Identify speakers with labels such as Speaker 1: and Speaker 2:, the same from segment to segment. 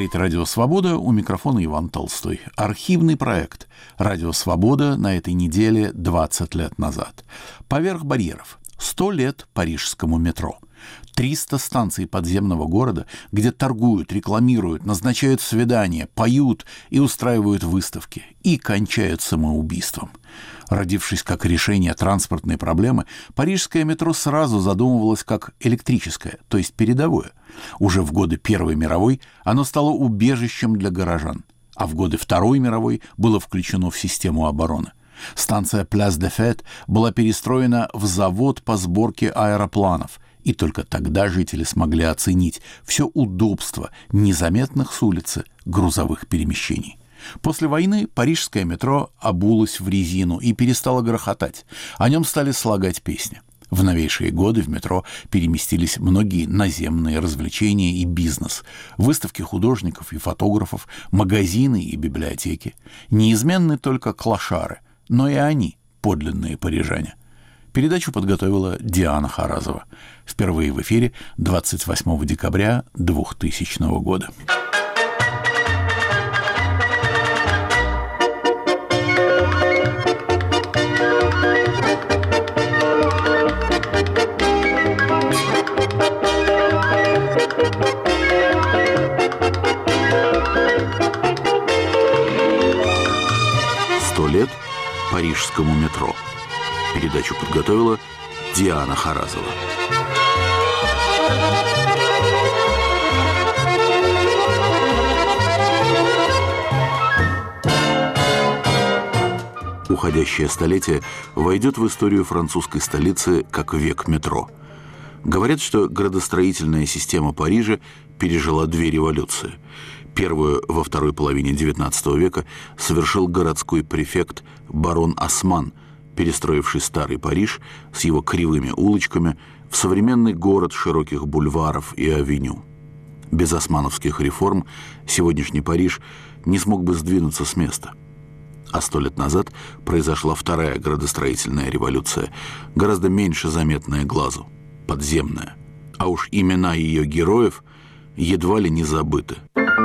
Speaker 1: Говорит «Радио Свобода», у микрофона Иван Толстой. Архивный проект «Радио Свобода» на этой неделе 20 лет назад. Поверх барьеров. 100 лет парижскому метро. 300 станций подземного города, где торгуют, рекламируют, назначают свидания, поют и устраивают выставки. И кончают самоубийством. Родившись как решение транспортной проблемы, парижское метро сразу задумывалось как электрическое, то есть передовое. Уже в годы Первой мировой оно стало убежищем для горожан, а в годы Второй мировой было включено в систему обороны. Станция Place des Fêtes была перестроена в завод по сборке аэропланов, и только тогда жители смогли оценить все удобство незаметных с улицы грузовых перемещений. После войны парижское метро обулось в резину и перестало грохотать. О нем стали слагать песни. В новейшие годы в метро переместились многие наземные развлечения и бизнес, выставки художников и фотографов, магазины и библиотеки. Неизменны только клошары, но и они подлинные парижане. Передачу подготовила Диана Харазова. Впервые в эфире 28 декабря 2000 года. Лет парижскому метро. Передачу подготовила Диана Харазова. Уходящее столетие войдет в историю французской столицы как век метро. Говорят, что градостроительная система Парижа пережила две революции. Первую во второй половине XIX века совершил городской префект барон Осман, перестроивший старый Париж с его кривыми улочками в современный город широких бульваров и авеню. Без османовских реформ сегодняшний Париж не смог бы сдвинуться с места. А 100 лет назад произошла вторая градостроительная революция, гораздо меньше заметная глазу, подземная. А уж имена ее героев едва ли не забыты.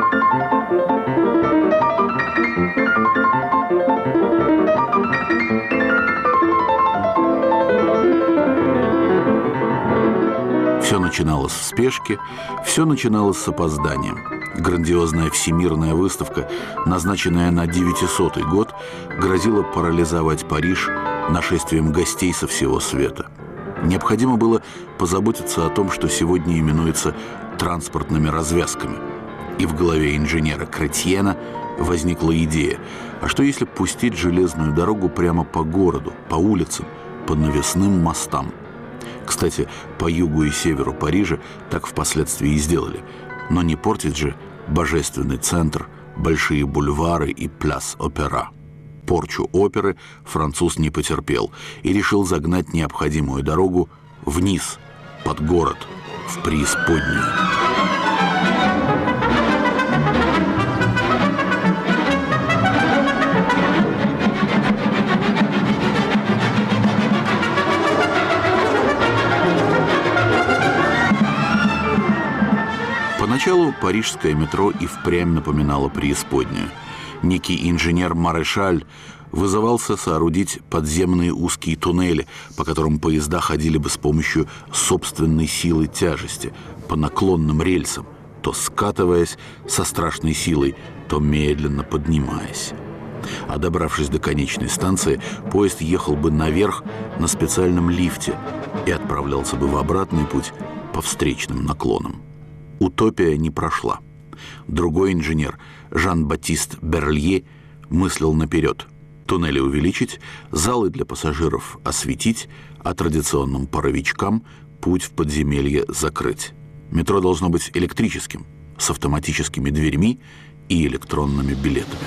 Speaker 1: Все начиналось в спешке, все начиналось с опозданием. Грандиозная всемирная выставка, назначенная на 900-й год, грозила парализовать Париж нашествием гостей со всего света. Необходимо было позаботиться о том, что сегодня именуется транспортными развязками. И в голове инженера Кретьена возникла идея: а что если пустить железную дорогу прямо по городу, по улицам, по навесным мостам? Кстати, по югу и северу Парижа так впоследствии и сделали. Но не портить же божественный центр, большие бульвары и пляс-опера. Порчу оперы француз не потерпел и решил загнать необходимую дорогу вниз, под город, в преисподнюю. Поначалу парижское метро и впрямь напоминало преисподнюю. Некий инженер Марешаль вызывался соорудить подземные узкие туннели, по которым поезда ходили бы с помощью собственной силы тяжести, по наклонным рельсам, то скатываясь со страшной силой, то медленно поднимаясь. А добравшись до конечной станции, поезд ехал бы наверх на специальном лифте и отправлялся бы в обратный путь по встречным наклонам. Утопия не прошла. Другой инженер, Жан-Батист Берлье, мыслил наперед. Туннели увеличить, залы для пассажиров осветить, а традиционным паровичкам путь в подземелье закрыть. Метро должно быть электрическим, с автоматическими дверьми и электронными билетами.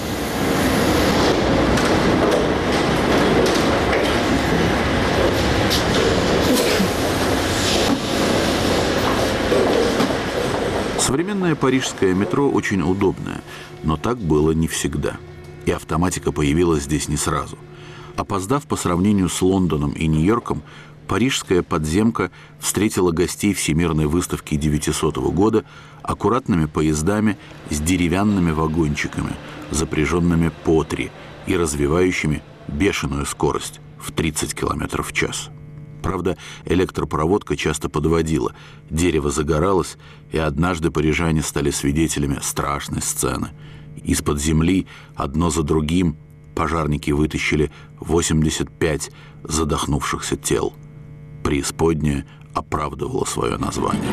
Speaker 1: Современное парижское метро очень удобное, но так было не всегда. И автоматика появилась здесь не сразу. Опоздав по сравнению с Лондоном и Нью-Йорком, парижская подземка встретила гостей Всемирной выставки 900 года аккуратными поездами с деревянными вагончиками, запряженными по 3 и развивающими бешеную скорость в 30 км в час. Правда, электропроводка часто подводила, дерево загоралось, и однажды парижане стали свидетелями страшной сцены. Из-под земли одно за другим пожарники вытащили 85 задохнувшихся тел. Преисподняя оправдывала свое название.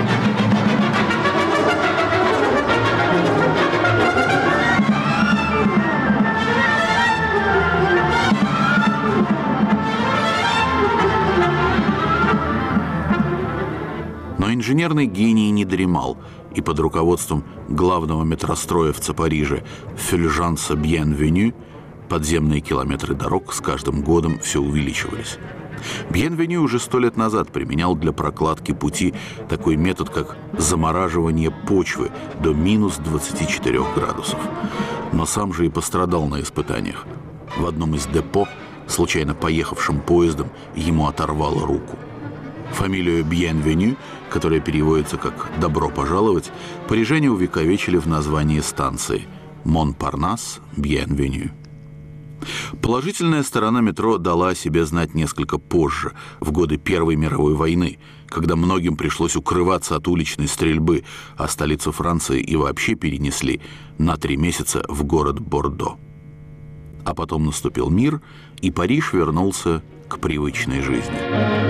Speaker 1: Но инженерный гений не дремал, и под руководством главного метростроевца Парижа Фюльжанса Бьенвеню подземные километры дорог с каждым годом все увеличивались. Бьенвеню уже 100 лет назад применял для прокладки пути такой метод, как замораживание почвы до минус 24 градусов. Но сам же и пострадал на испытаниях. В одном из депо, случайно поехавшим поездом, ему оторвало руку. Фамилию Бьенвеню, которая переводится как «добро пожаловать», парижане увековечили в названии станции Монпарнас Бьенвеню. Положительная сторона метро дала о себе знать несколько позже, в годы Первой мировой войны, когда многим пришлось укрываться от уличной стрельбы, а столицу Франции и вообще перенесли на 3 месяца в город Бордо. А потом наступил мир, и Париж вернулся к привычной жизни.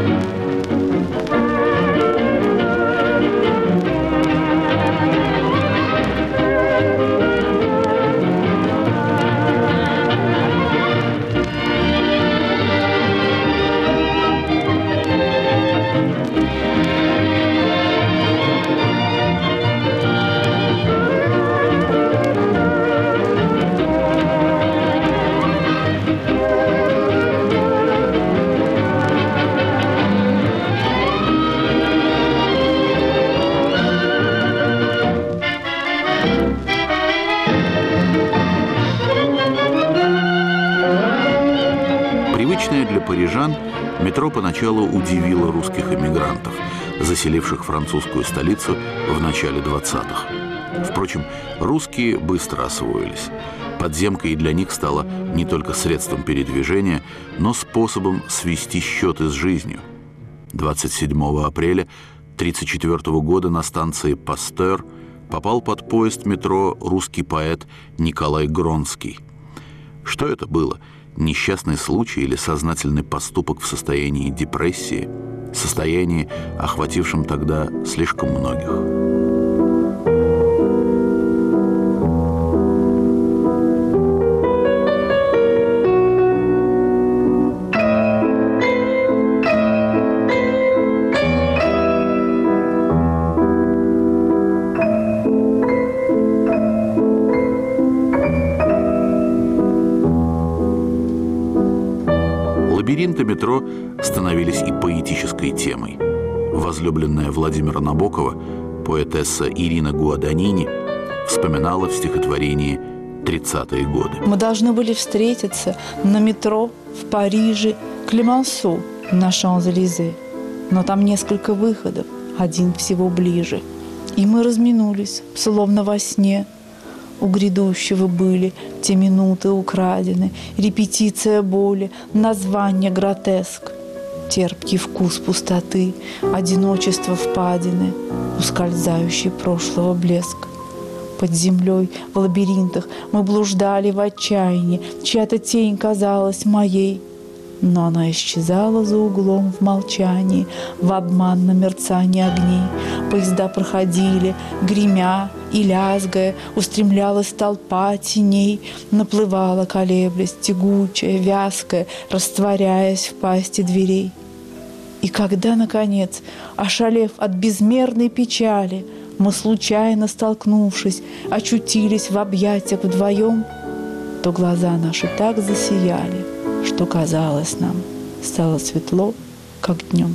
Speaker 1: Для парижан метро поначалу удивило русских эмигрантов, заселивших французскую столицу в начале 20-х. Впрочем, русские быстро освоились. Подземка и для них стала не только средством передвижения, но способом свести счеты с жизнью. 27 апреля 1934 года на станции «Пастер» попал под поезд метро русский поэт Николай Гронский. Что это было? Несчастный случай или сознательный поступок в состоянии депрессии, состоянии, охватившем тогда слишком многих. Лабиринты метро становились и поэтической темой. Возлюбленная Владимира Набокова, поэтесса Ирина Гуаданини, вспоминала в стихотворении «30-е годы».
Speaker 2: Мы должны были встретиться на метро в Париже, Клемансо на Шанс-Элизе. Но там несколько выходов, один всего ближе. И мы разминулись, словно во сне. У грядущего были те минуты украдены, репетиция боли, название гротеск. Терпкий вкус пустоты, одиночество впадины, ускользающий прошлого блеск. Под землей в лабиринтах мы блуждали в отчаянии, чья-то тень казалась моей. Но она исчезала за углом в молчании, в обманном мерцании огней. Поезда проходили, гремя и лязгая, устремлялась толпа теней, наплывала, колеблясь, тягучая, вязкая, растворяясь в пасти дверей. И когда, наконец, ошалев от безмерной печали, мы, случайно столкнувшись, очутились в объятиях вдвоем, то глаза наши так засияли, что казалось нам, стало светло, как днем.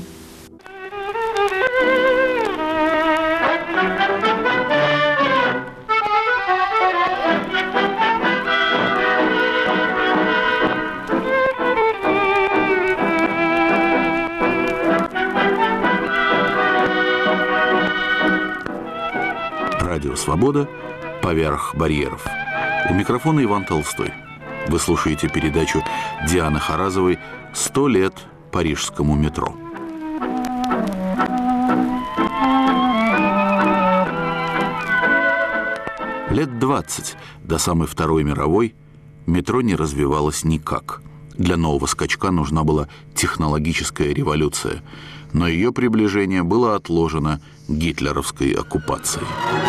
Speaker 1: «Свобода», «Поверх барьеров». У микрофона Иван Толстой. Вы слушаете передачу Дианы Харазовой «100 лет парижскому метро». Лет 20 до самой Второй мировой метро не развивалось никак. Для нового скачка нужна была технологическая революция, но ее приближение было отложено гитлеровской оккупацией.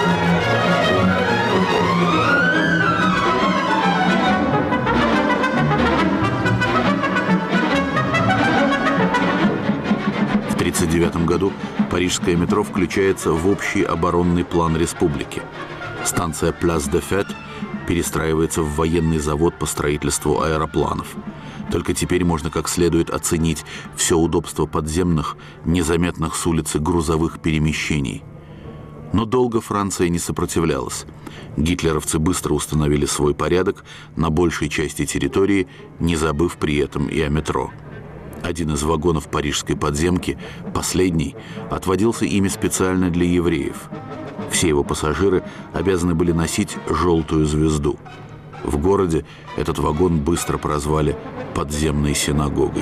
Speaker 1: В 1939 году парижское метро включается в общий оборонный план республики. Станция Place des Fêtes перестраивается в военный завод по строительству аэропланов. Только теперь можно как следует оценить все удобство подземных, незаметных с улицы грузовых перемещений. Но долго Франция не сопротивлялась. Гитлеровцы быстро установили свой порядок на большей части территории, не забыв при этом и о метро. Один из вагонов парижской подземки, последний, отводился ими специально для евреев. Все его пассажиры обязаны были носить желтую звезду. В городе этот вагон быстро прозвали «подземной синагогой».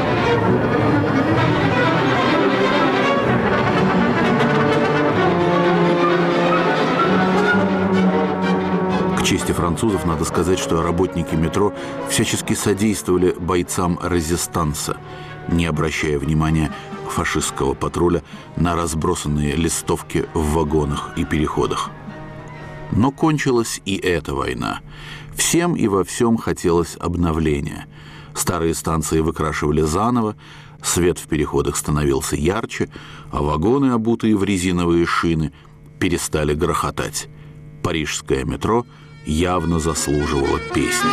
Speaker 1: К чести французов надо сказать, что работники метро всячески содействовали бойцам резистанса, не обращая внимания фашистского патруля на разбросанные листовки в вагонах и переходах. Но кончилась и эта война. Всем и во всем хотелось обновления. Старые станции выкрашивали заново, свет в переходах становился ярче, а вагоны, обутые в резиновые шины, перестали грохотать. Парижское метро явно заслуживало песни.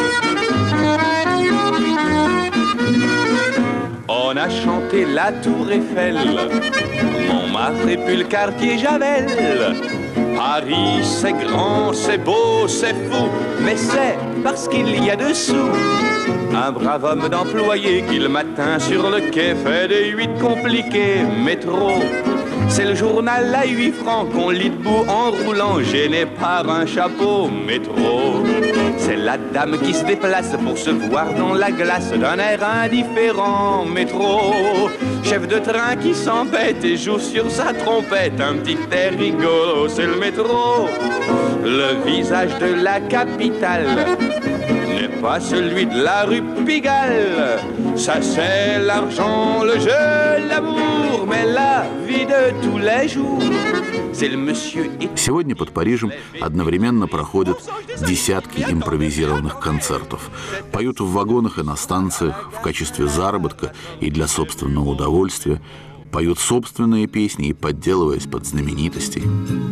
Speaker 3: On a chanté la tour Eiffel, Montmartre et puis le quartier Javel. Paris, c'est grand, c'est beau, c'est fou, mais c'est parce qu'il y a dessous un brave homme d'employé qui le matin sur le quai fait des 8 compliqués. Métro, c'est le journal à 8 francs qu'on lit debout en roulant, gêné par un chapeau. Métro, c'est la dame qui se déplace pour se voir dans la glace d'un air indifférent. Métro, chef de train qui s'embête et joue sur sa trompette un petit air rigolo. C'est le métro, le visage de la capitale n'est pas celui de la rue Pigalle. Ça c'est l'argent, le jeu, l'amour, mais la vie de tous les jours.
Speaker 1: Сегодня под Парижем одновременно проходят десятки импровизированных концертов. Поют в вагонах и на станциях в качестве заработка и для собственного удовольствия. Поют собственные песни и подделываясь под знаменитостей.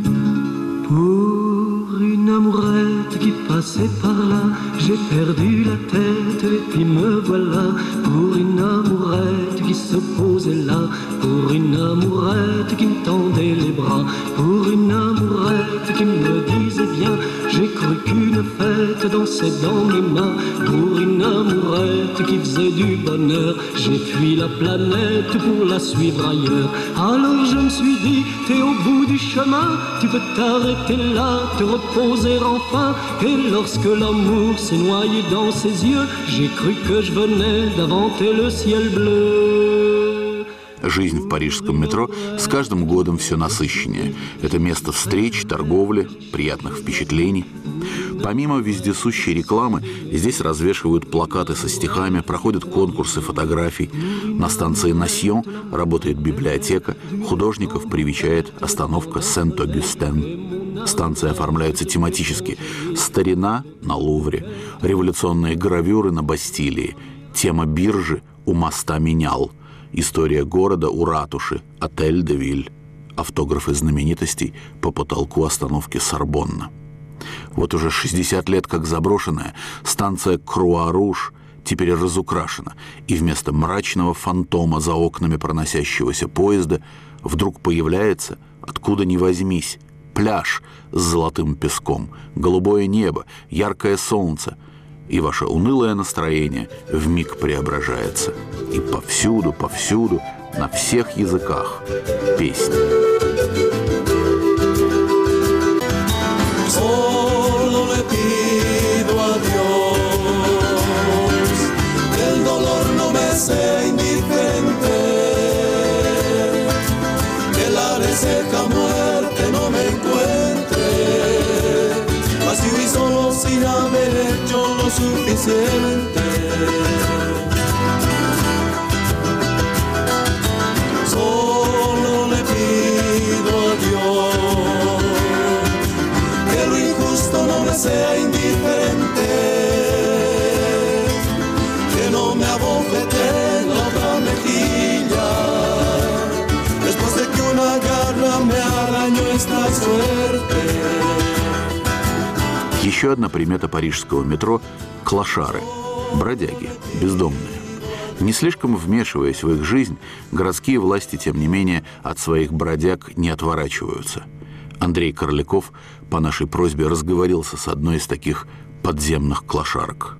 Speaker 4: Une amourette qui passait par là, j'ai perdu la tête et puis me voilà. Pour une amourette qui se posait là, pour une amourette qui me tendait les bras, pour une amourette qui me disait bien, j'ai cru qu'une fête dansait dans mes mains. Pour une amourette qui faisait du bonheur, j'ai fui la planète pour la suivre ailleurs. Alors je me suis dit, t'es au bout du chemin, tu peux t'arrêter là, te reposer enfin. Et lorsque l'amour s'est noyé dans ses yeux, j'ai cru que je venais d'inventer le ciel bleu.
Speaker 1: Жизнь в парижском метро с каждым годом все насыщеннее. Это место встреч, торговли, приятных впечатлений. Помимо вездесущей рекламы, здесь развешивают плакаты со стихами, проходят конкурсы фотографий. На станции Насьон работает библиотека, художников привечает остановка Сент-Огюстен. Станции оформляются тематически. Старина на Лувре, революционные гравюры на Бастилии, тема биржи у моста Менял, история города у ратуши, отель де Виль, автографы знаменитостей по потолку остановки Сорбонна. Вот уже 60 лет как заброшенная станция Круа-Руж теперь разукрашена, и вместо мрачного фантома за окнами проносящегося поезда вдруг появляется, откуда ни возьмись, пляж с золотым песком, голубое небо, яркое солнце, и ваше унылое настроение вмиг преображается. И повсюду, повсюду, на всех языках песни.
Speaker 5: suficiente. Solo le pido a Dios que lo injusto no me sea indiferente, que no me abofete en la otra mejilla después de que una garra me arañó esta suerte.
Speaker 1: Еще одна примета парижского метро – клошары, бродяги, бездомные. Не слишком вмешиваясь в их жизнь, городские власти, тем не менее, от своих бродяг не отворачиваются. Андрей Корляков по нашей просьбе разговорился с одной из таких подземных клошарок.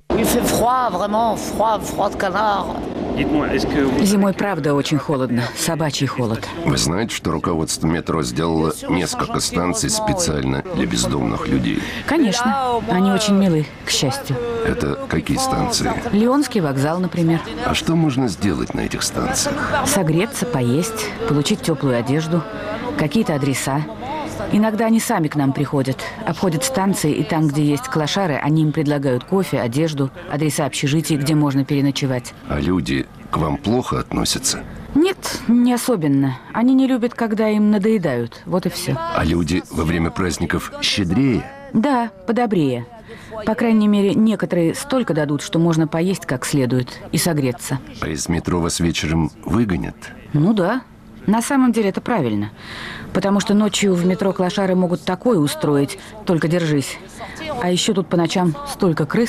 Speaker 6: Зимой, правда, очень холодно. Собачий холод.
Speaker 7: Вы знаете, что руководство метро сделало несколько станций специально для бездомных людей?
Speaker 6: Конечно. Они очень милы, к счастью.
Speaker 7: Это какие станции?
Speaker 6: Лионский вокзал, например.
Speaker 7: А что можно сделать на этих станциях?
Speaker 6: Согреться, поесть, получить теплую одежду, какие-то адреса. Иногда они сами к нам приходят, обходят станции, и там, где есть клошары, они им предлагают кофе, одежду, адреса общежитий, где можно переночевать.
Speaker 7: А люди к вам плохо относятся?
Speaker 6: Нет, не особенно. Они не любят, когда им надоедают. Вот и все.
Speaker 7: А люди во время праздников щедрее?
Speaker 6: Да, подобрее. По крайней мере, некоторые столько дадут, что можно поесть как следует и согреться.
Speaker 7: А из метро вас вечером выгонят?
Speaker 6: Ну да. На самом деле это правильно. Потому что ночью в метро клошары могут такое устроить, только держись. А еще тут по ночам столько крыс.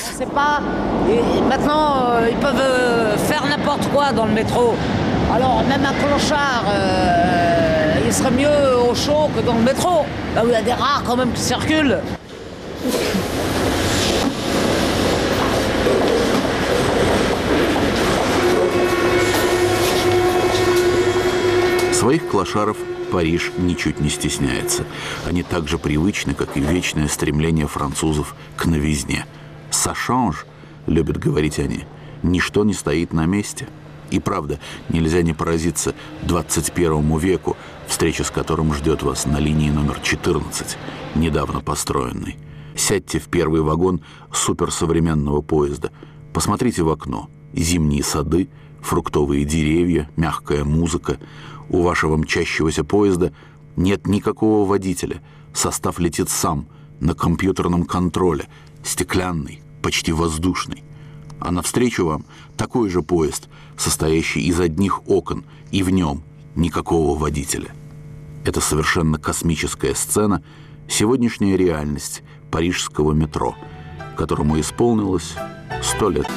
Speaker 1: Своих клошаров Париж ничуть не стесняется. Они так же привычны, как и вечное стремление французов к новизне. «Ça change», любят говорить они, ничто не стоит на месте. И правда, нельзя не поразиться 21 веку, встреча с которым ждет вас на линии номер 14, недавно построенной. Сядьте в первый вагон суперсовременного поезда, посмотрите в окно. Зимние сады, фруктовые деревья, мягкая музыка. У вашего мчащегося поезда нет никакого водителя. Состав летит сам, на компьютерном контроле, стеклянный, почти воздушный. А навстречу вам такой же поезд, состоящий из одних окон, и в нем никакого водителя. Это совершенно космическая сцена, сегодняшняя реальность парижского метро, которому исполнилось 100 лет.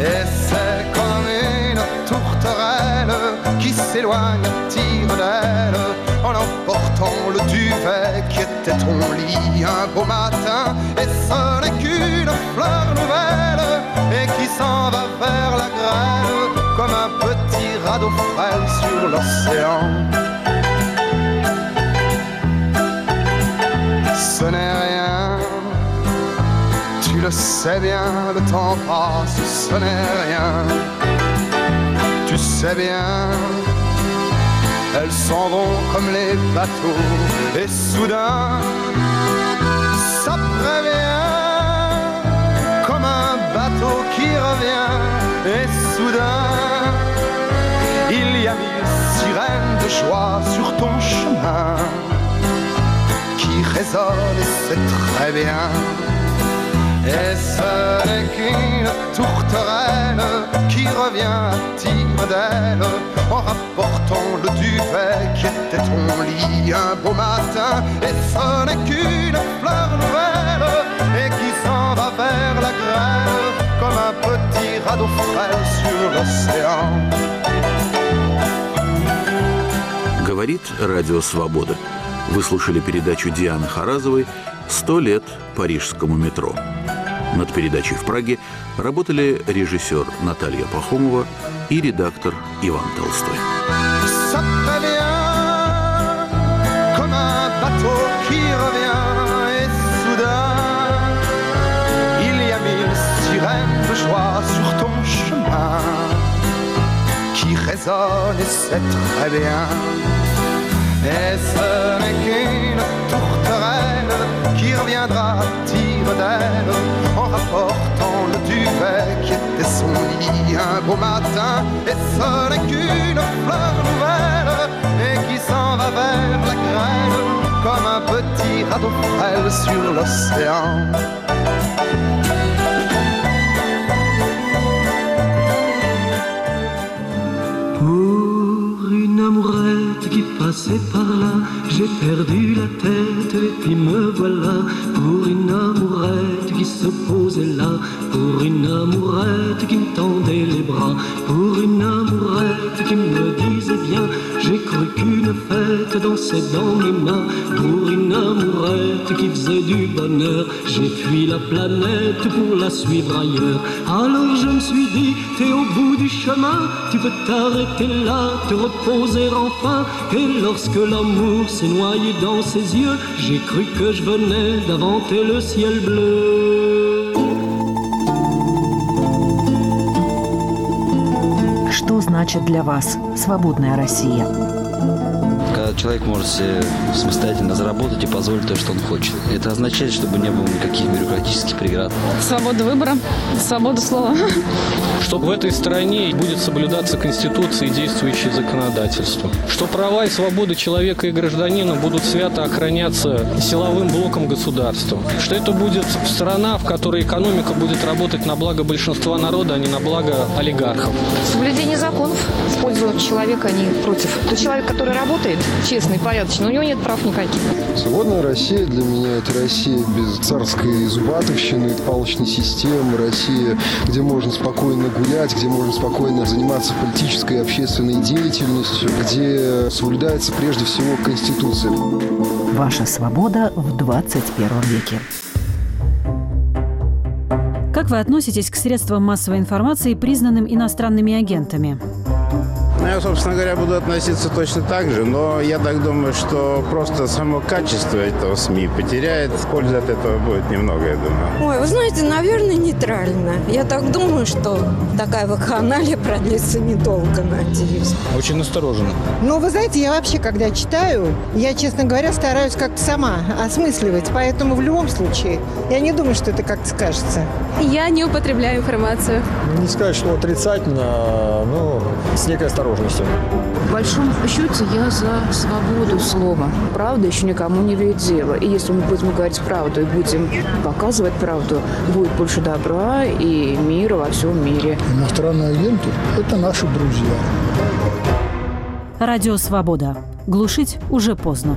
Speaker 8: Qui s'éloigne à tire d'aile en emportant le duvet qui était ton lit un beau matin, et ce n'est qu'une fleur nouvelle et qui s'en va vers la grêle comme un petit radeau frêle sur l'océan. Ce n'est rien, tu le sais bien, le temps passe, ce n'est rien. Tu sais bien, elles s'en vont comme les bateaux, et soudain, ça prévient, comme un bateau qui revient, et soudain, il y a 1000 sirènes de joie sur ton chemin, qui résonnent, et c'est très bien. Et ce n'est qu'une tourterelle qui revient à tire d'aile en rapportant le duvet qui était ton lit un beau matin. Et ce n'est qu'une fleur nouvelle et qui s'en va vers la grêle comme un petit radeau frêle sur l'océan.
Speaker 1: Говорит Радио Свобода. Вы слушали передачу Дианы Харазовой «100 лет парижскому метро». Над передачей в Праге работали режиссер Наталья Пахомова и редактор Иван Толстой.
Speaker 8: Et ce n'est qu'une tourterelle qui reviendra à tire d'aile en rapportant le duvet qui était son lit un beau matin, et ce n'est qu'une fleur nouvelle, et qui s'en va vers la grêle, comme un petit radeau frêle sur l'océan. Amourette qui passait par là, j'ai perdu la tête et puis me voilà. Pour une amourette qui se posait là, pour une amourette qui me tendait les bras, pour une amourette qui me disait bien, j'ai cru qu'une fête dansait dans mes mains. Pour une amourette qui faisait du bonheur, j'ai fui la planète pour la suivre ailleurs. Alors je me suis dit, t'es au bout du chemin, tu peux t'arrêter là, te reposer enfin. Et lorsque l'amour s'est noyé dans ses yeux, j'ai cru que je venais d'inventer le ciel bleu.
Speaker 9: Что значит для вас свободная Россия?
Speaker 10: Когда человек может себе самостоятельно заработать и позволить то, что он хочет. Это означает, чтобы не было никаких бюрократических преград.
Speaker 11: Свобода выбора, свобода слова.
Speaker 12: Что в этой стране будет соблюдаться Конституция и действующее законодательство. Что права и свободы человека и гражданина будут свято охраняться силовым блоком государства. Что это будет страна, в которой экономика будет работать на благо большинства народа, а не на благо олигархов.
Speaker 11: Соблюдение законов в пользу человека, а не против. Тот человек, который работает честно и порядочно, у него нет прав никаких.
Speaker 13: Свободная Россия для меня – это Россия без царской зубатовщины, палочной системы, Россия, где можно спокойно гулять, где можно спокойно заниматься политической и общественной деятельностью, где соблюдается прежде всего Конституция.
Speaker 9: Ваша свобода в 21 веке.
Speaker 14: Как вы относитесь к средствам массовой информации, признанным иностранными агентами?
Speaker 15: Я, собственно говоря, буду относиться точно так же, но я так думаю, что просто само качество этого СМИ потеряет. Пользы от этого будет немного, я думаю.
Speaker 16: Ой, вы знаете, наверное, нейтрально. Я так думаю, что такая вакханалия продлится недолго, надеюсь.
Speaker 12: Очень настороженно.
Speaker 17: Ну, вы знаете, я вообще, когда читаю, я, честно говоря, стараюсь как-то сама осмысливать. Поэтому в любом случае, я не думаю, что это как-то скажется.
Speaker 11: Я не употребляю информацию.
Speaker 18: Не сказать, что отрицательно, но с некой осторожностью.
Speaker 6: В большом счете я за свободу слова. Правда еще никому не вредила. И если мы будем говорить правду и будем показывать правду, будет больше добра и мира во всем мире.
Speaker 19: Иностранные агенты – это наши друзья.
Speaker 14: Радио «Свобода». Глушить уже поздно.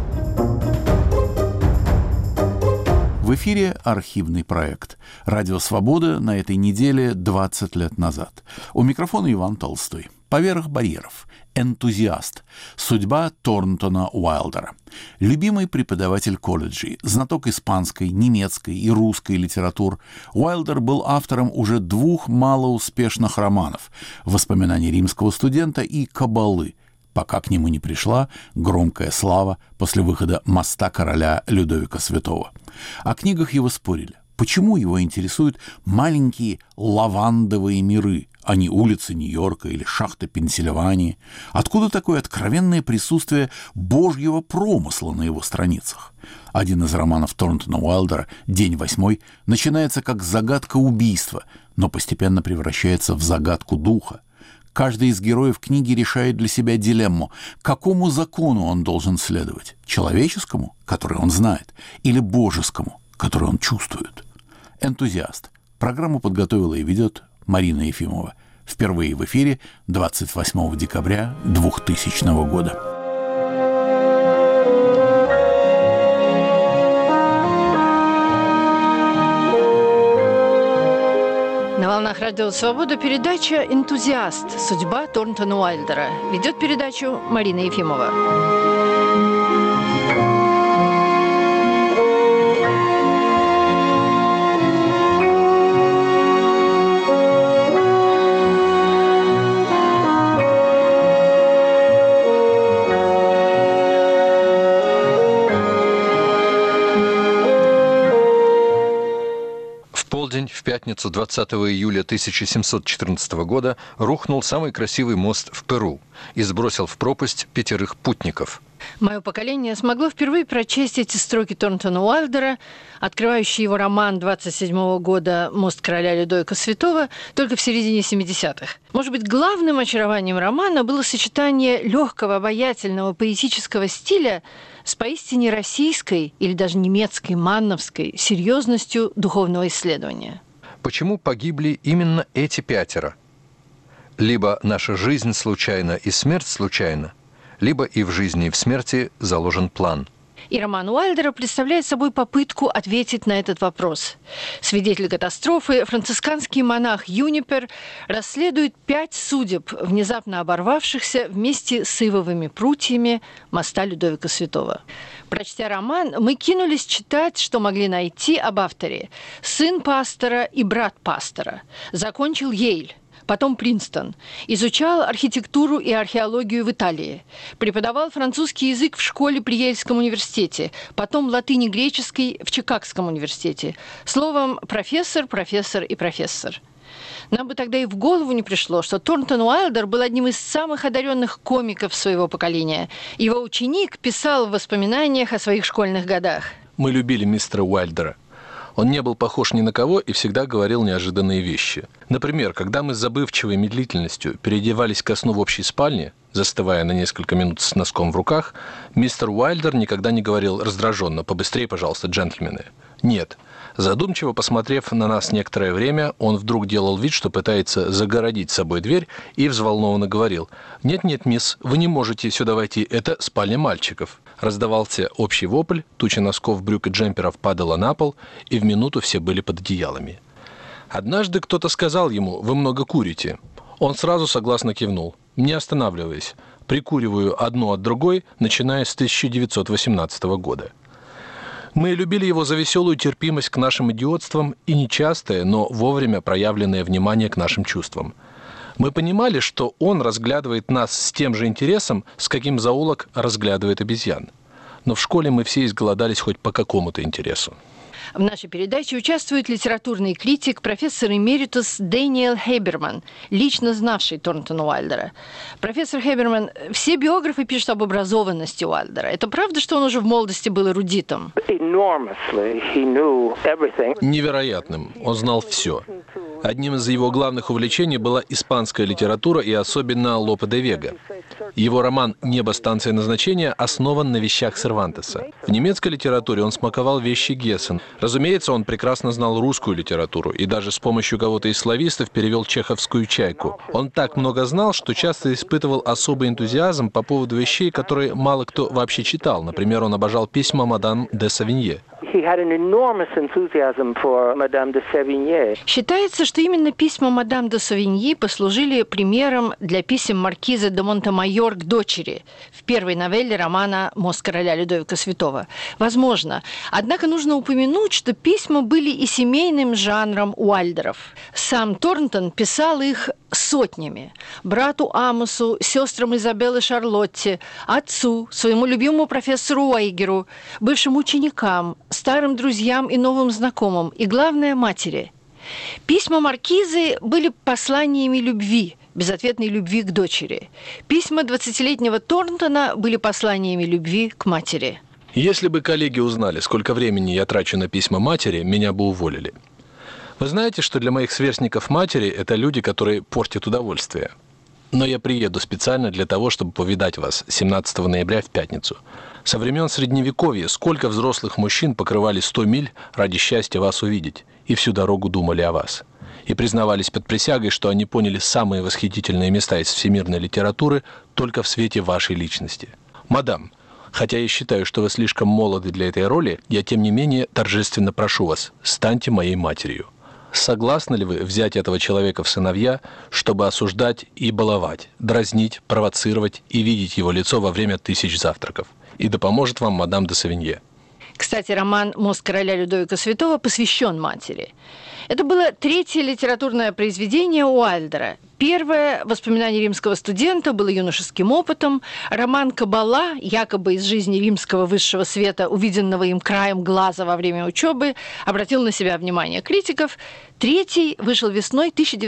Speaker 1: В эфире архивный проект. Радио «Свобода» на этой неделе 20 лет назад. У микрофона Иван Толстой. «Поверх барьеров». Энтузиаст. Судьба Торнтона Уайлдера. Любимый преподаватель колледжей, знаток испанской, немецкой и русской литератур, Уайлдер был автором уже 2 малоуспешных романов «Воспоминания римского студента» и «Кабалы», пока к нему не пришла громкая слава после выхода «Моста короля Людовика Святого». О книгах его спорили. Почему его интересуют маленькие лавандовые миры, а не улицы Нью-Йорка или шахты Пенсильвании? Откуда такое откровенное присутствие божьего промысла на его страницах? Один из романов Торнтона Уайлдера «День 8» начинается как загадка убийства, но постепенно превращается в загадку духа. Каждый из героев книги решает для себя дилемму, какому закону он должен следовать – человеческому, который он знает, или божескому, который он чувствует. «Энтузиаст». Программу подготовила и ведет Марина Ефимова. Впервые в эфире 28 декабря 2000 года.
Speaker 20: На волнах Радио Свобода передача «Энтузиаст. Судьба Торнтона Уайлдера». Ведет передачу Марина Ефимова.
Speaker 21: В пятницу 20 июля 1714 года рухнул самый красивый мост в Перу и сбросил в пропасть 5 путников.
Speaker 20: Мое поколение смогло впервые прочесть эти строки Торнтона Уайлдера, открывающие его роман 27-го года «Мост короля Людовика Святого», только в середине 70-х. Может быть, главным очарованием романа было сочетание легкого, обаятельного, поэтического стиля с поистине российской или даже немецкой, манновской серьезностью духовного исследования.
Speaker 21: Почему погибли именно эти 5? Либо наша жизнь случайна и смерть случайна, либо и в жизни, и в смерти заложен план.
Speaker 20: И роман Уайлдера представляет собой попытку ответить на этот вопрос. Свидетель катастрофы, францисканский монах Юнипер, расследует 5 судеб, внезапно оборвавшихся вместе с ивовыми прутьями моста Людовика Святого. Прочтя роман, мы кинулись читать, что могли найти об авторе. Сын пастора и брат пастора. Закончил Йейль. Потом Принстон. Изучал архитектуру и археологию в Италии. Преподавал французский язык в школе при Йельском университете. Потом латынь и греческий в Чикагском университете. Словом, профессор, профессор и профессор. Нам бы тогда и в голову не пришло, что Торнтон Уайлдер был одним из самых одаренных комиков своего поколения. Его ученик писал в воспоминаниях о своих школьных годах.
Speaker 2: Мы любили мистера Уайлдера. Он не был похож ни на кого и всегда говорил неожиданные вещи. Например, когда мы с забывчивой медлительностью переодевались ко сну в общей спальне, застывая на несколько минут с носком в руках, мистер Уайлдер никогда не говорил раздраженно: «Побыстрее, пожалуйста, джентльмены». Нет. Задумчиво посмотрев на нас некоторое время, он вдруг делал вид, что пытается загородить собой дверь, и взволнованно говорил: «Нет-нет, мисс, вы не можете сюда войти, это спальня мальчиков». Раздавался общий вопль, туча носков, брюк и джемперов падала на пол, и в минуту все были под одеялами. Однажды кто-то сказал ему: «Вы много курите». Он сразу согласно кивнул, не останавливаясь: «Прикуриваю одну от другой, начиная с 1918 года». Мы любили его за веселую терпимость к нашим идиотствам и нечастое, но вовремя проявленное внимание к нашим чувствам. Мы понимали, что он разглядывает нас с тем же интересом, с каким зоолог разглядывает обезьян. Но в школе мы все изголодались хоть по какому-то интересу.
Speaker 20: В нашей передаче участвует литературный критик, профессор-эмеритус Дэниел Хейберман, лично знавший Торнтона Уайлдера. Профессор Хейберман, все биографы пишут об образованности Уайлдера. Это правда, что он уже в молодости был эрудитом?
Speaker 2: Невероятным. Он знал все. Одним из его главных увлечений была испанская литература и особенно Лопе де Вега. Его роман «Небо. Станция назначения» основан на вещах Сервантеса. В немецкой литературе он смаковал вещи Гессен. Разумеется, он прекрасно знал русскую литературу и даже с помощью кого-то из славистов перевел чеховскую «Чайку». Он так много знал, что часто испытывал особый энтузиазм по поводу вещей, которые мало кто вообще читал. Например, он обожал письма мадам де Савинье.
Speaker 20: Считается, что именно письма мадам де Савиньи послужили примером для писем маркизы де Монтемайор к дочери в первой новелле романа «Мост короля Людовика Святого». Возможно. Однако нужно упомянуть, что письма были и семейным жанром Уайлдеров. Сам Торнтон писал их сотнями. Брату Амосу, сестрам Изабелле Шарлотте, отцу, своему любимому профессору Уэйгеру, бывшим ученикам, старым друзьям и новым знакомым, и, главное, матери. Письма маркизы были посланиями любви, безответной любви к дочери. Письма 20-летнего Торнтона были посланиями любви к матери.
Speaker 2: Если бы коллеги узнали, сколько времени я трачу на письма матери, меня бы уволили. Вы знаете, что для моих сверстников матери это люди, которые портят удовольствие. Но я приеду специально для того, чтобы повидать вас 17 ноября в пятницу. Со времен Средневековья сколько взрослых мужчин покрывали 100 миль ради счастья вас увидеть, и всю дорогу думали о вас. И признавались под присягой, что они поняли самые восхитительные места из всемирной литературы только в свете вашей личности. Мадам, хотя я считаю, что вы слишком молоды для этой роли, я тем не менее торжественно прошу вас, станьте моей матерью. Согласны ли вы взять этого человека в сыновья, чтобы осуждать и баловать, дразнить, провоцировать и видеть его лицо во время 1000 завтраков? И да поможет вам мадам де Савинье.
Speaker 20: Кстати, роман «Мост короля Людовика Святого» посвящен матери. Это было третье литературное произведение Уайльдера. Первое «Воспоминания римского студента» было юношеским опытом. Роман «Кабала», якобы из жизни римского высшего света, увиденного им краем глаза во время учебы, обратил на себя внимание критиков. Третий вышел весной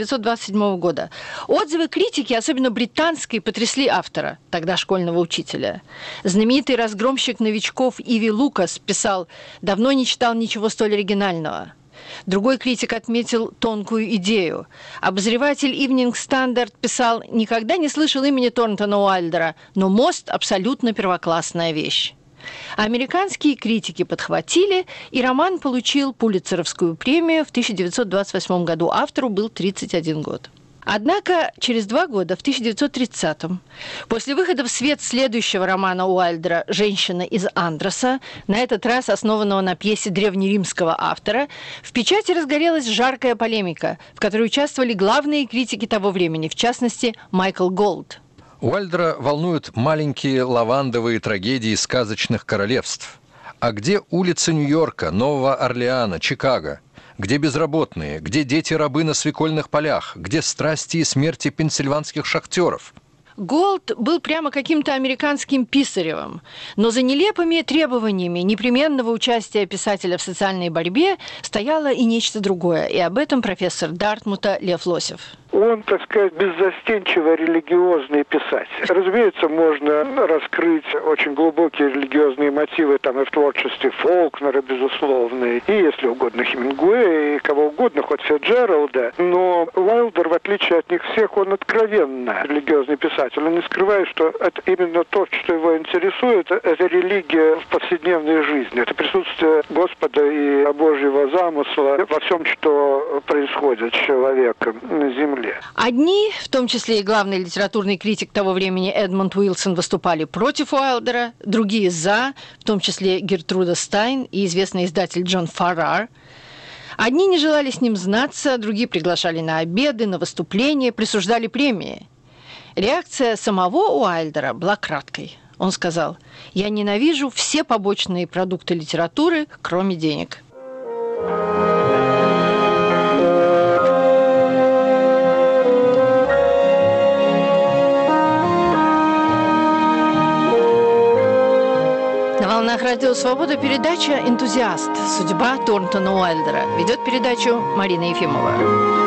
Speaker 20: 1927 года. Отзывы критики, особенно британской, потрясли автора, тогда школьного учителя. Знаменитый разгромщик новичков Иви Лукас писал: «Давно не читал ничего столь оригинального». Другой критик отметил тонкую идею. Обозреватель Evening Standard писал: «Никогда не слышал имени Торнтона Уайльдера, но «Мост» – абсолютно первоклассная вещь». Американские критики подхватили, и роман получил Пулитцеровскую премию в 1928 году. Автору был 31 год. Однако через 2 года, в 1930-м, после выхода в свет следующего романа Уайльдера «Женщина из Андроса», на этот раз основанного на пьесе древнеримского автора, в печати разгорелась жаркая полемика, в которой участвовали главные критики того времени, в частности, Майкл Голд.
Speaker 21: Уайльдера волнуют маленькие лавандовые трагедии сказочных королевств. А где улицы Нью-Йорка, Нового Орлеана, Чикаго? Где безработные? Где дети-рабы на свекольных полях? Где страсти и смерти пенсильванских шахтеров?
Speaker 20: Голд был прямо каким-то американским Писаревым, но за нелепыми требованиями непременного участия писателя в социальной борьбе стояло и нечто другое, и об этом профессор Дартмута Лев Лосев.
Speaker 3: Он, так сказать, беззастенчиво религиозный писатель. Разумеется, можно раскрыть очень глубокие религиозные мотивы там и в творчестве Фолкнера, безусловно, и, если угодно, Хемингуэя, и кого угодно, хоть Фицджеральда. Но Уайльдер, в отличие от них всех, он откровенно религиозный писатель. Он не скрывает, что это именно то, что его интересует, это религия в повседневной жизни. Это присутствие Господа и Божьего замысла во всем, что происходит с человеком на земле.
Speaker 20: Одни, в том числе и главный литературный критик того времени Эдмунд Уилсон, выступали против Уайльдера, другие за, в том числе Гертруда Стайн и известный издатель Джон Фаррар. Одни не желали с ним знаться, другие приглашали на обеды, на выступления, присуждали премии. Реакция самого Уайльдера была краткой. Он сказал: «Я ненавижу все побочные продукты литературы, кроме денег». На волнах Радио Свобода передача «Энтузиаст. Судьба Торнтона Уайльдера». Ведет передачу Марина Ефимова.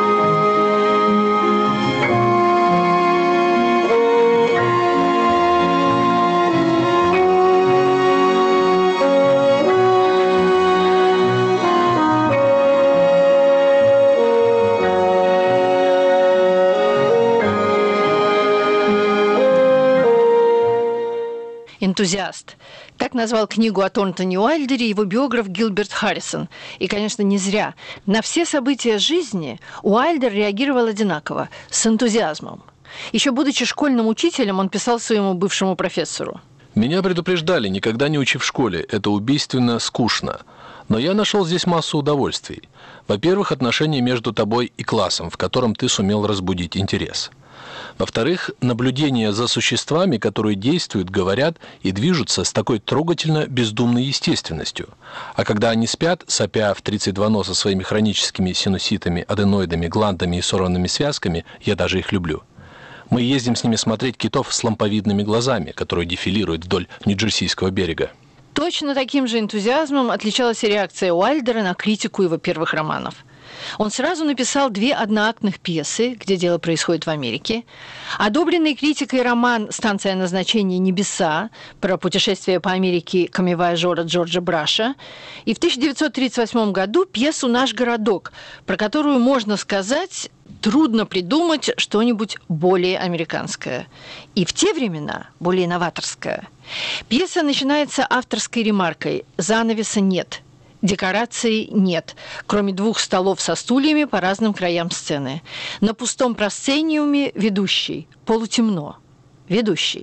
Speaker 20: «Энтузиаст». Так назвал книгу о Торнтоне Уайльдере его биограф Гилберт Харрисон. И, конечно, не зря. На все события жизни Уайльдер реагировал одинаково, с энтузиазмом. Еще будучи школьным учителем, он писал своему бывшему профессору:
Speaker 2: «Меня предупреждали, никогда не учи в школе, это убийственно скучно. Но я нашел здесь массу удовольствий. Во-первых, отношения между тобой и классом, в котором ты сумел разбудить интерес. Во-вторых, наблюдение за существами, которые действуют, говорят и движутся с такой трогательно бездумной естественностью. А когда они спят, сопя в 32 носа своими хроническими синуситами, аденоидами, гландами и сорванными связками, я даже их люблю. Мы ездим с ними смотреть китов с ламповидными глазами, которые дефилируют вдоль Нью-Джерсийского берега».
Speaker 20: Точно таким же энтузиазмом отличалась и реакция Уайльдера на критику его первых романов. Он сразу написал 2 одноактных пьесы, где дело происходит в Америке, одобренный критикой роман «Станция назначения Небеса» про путешествие по Америке камевояжера Джорджа Браша, и в 1938 году пьесу «Наш городок», про которую, можно сказать, трудно придумать что-нибудь более американское. И в те времена более новаторское. Пьеса начинается авторской ремаркой: «Занавеса нет». Декораций нет, кроме 2 столов со стульями по разным краям сцены. На пустом просцениуме ведущий. Полутемно. Ведущий.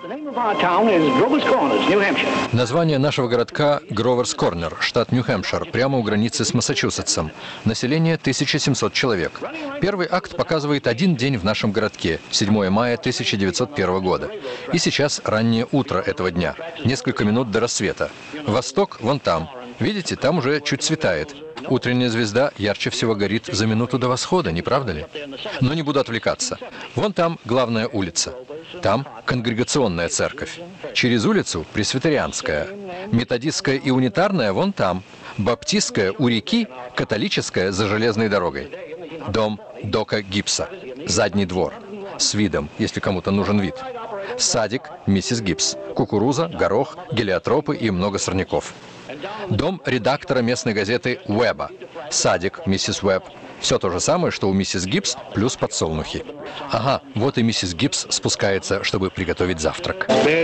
Speaker 21: Название нашего городка – Гроверс Корнер, штат Нью-Хэмпшир, прямо у границы с Массачусетсом. Население 1700 человек. Первый акт показывает 1 день в нашем городке, 7 мая 1901 года. И сейчас раннее утро этого дня, несколько минут до рассвета. Восток вон там. Видите, там уже чуть светает. Утренняя звезда ярче всего горит за минуту до восхода, не правда ли? Но не буду отвлекаться. Вон там главная улица. Там конгрегационная церковь. Через улицу пресвитерианская. Методистская и унитарная вон там. Баптистская у реки, католическая за железной дорогой. Дом Дока Гибса. Задний двор. С видом, если кому-то нужен вид. Садик миссис Гибс. Кукуруза, горох, гелиотропы и много сорняков. Дом редактора местной газеты Уэба. Садик миссис Уэбб. Все то же самое, что у миссис Гибс, плюс подсолнухи. Ага, вот и миссис Гибс спускается, чтобы приготовить завтрак.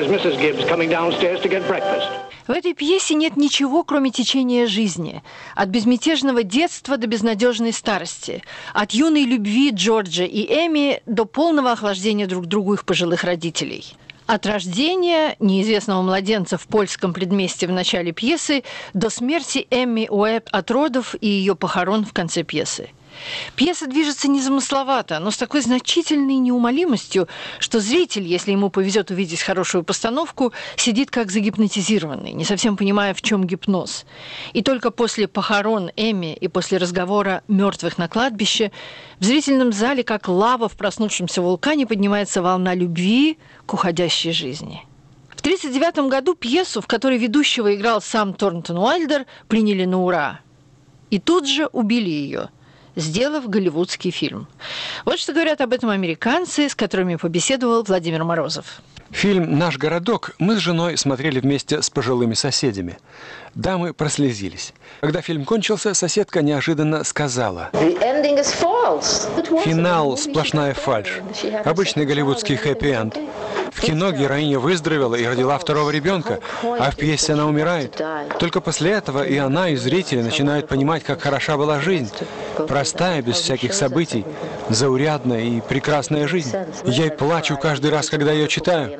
Speaker 20: В этой пьесе нет ничего, кроме течения жизни. От безмятежного детства до безнадежной старости. От юной любви Джорджа и Эми до полного охлаждения друг к другу их пожилых родителей. От рождения неизвестного младенца в польском предместье в начале пьесы до смерти Эмми Уэбб от родов и ее похорон в конце пьесы. Пьеса движется незамысловато, но с такой значительной неумолимостью, что зритель, если ему повезет увидеть хорошую постановку, сидит как загипнотизированный, не совсем понимая, в чем гипноз. И только после похорон Эмми и после разговора мертвых на кладбище в зрительном зале, как лава в проснувшемся вулкане, поднимается волна любви к уходящей жизни. В 1939 году пьесу, в которой ведущего играл сам Торнтон Уайльдер, приняли на ура. И тут же убили ее, сделав голливудский фильм. Вот что говорят об этом американцы, с которыми побеседовал Владимир Морозов.
Speaker 4: Фильм «Наш городок» мы с женой смотрели вместе с пожилыми соседями. Дамы прослезились. Когда фильм кончился, соседка неожиданно сказала: «Финал – сплошная фальшь. Обычный голливудский хэппи-энд. В кино героиня выздоровела и родила второго ребенка, а в пьесе она умирает. Только после этого и она, и зрители начинают понимать, как хороша была жизнь. Простая, без всяких событий, заурядная и прекрасная жизнь. Я плачу каждый раз, когда ее читаю».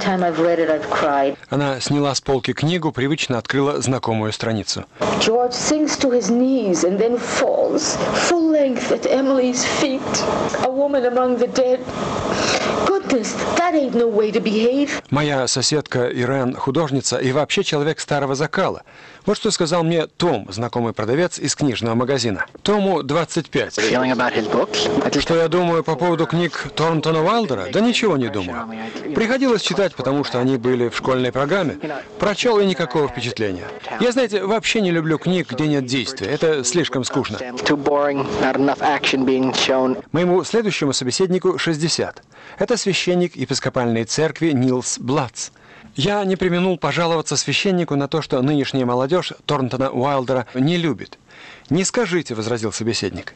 Speaker 4: Она сняла с полки книгу, привычно открыла знакомую страницу.
Speaker 22: George sinks to his knees and then falls full length at Emily's feet. A woman among the dead. Goodness, that ain't no way to behave.
Speaker 4: Моя соседка Ирен художница и вообще человек старого закала. Вот что сказал мне Том, знакомый продавец из книжного магазина. Тому 25. Что я думаю по поводу книг Торнтона Уайлдера? Да ничего не думаю. Приходилось читать, потому что они были в школьной программе. Прочел и никакого впечатления. Я, знаете, вообще не люблю книг, где нет действия. Это слишком скучно. Моему следующему собеседнику 60. Это священник епископальной церкви Нилс Блац. Я не преминул пожаловаться священнику на то, что нынешняя молодежь Торнтона Уайлдера не любит. «Не скажите», — возразил собеседник.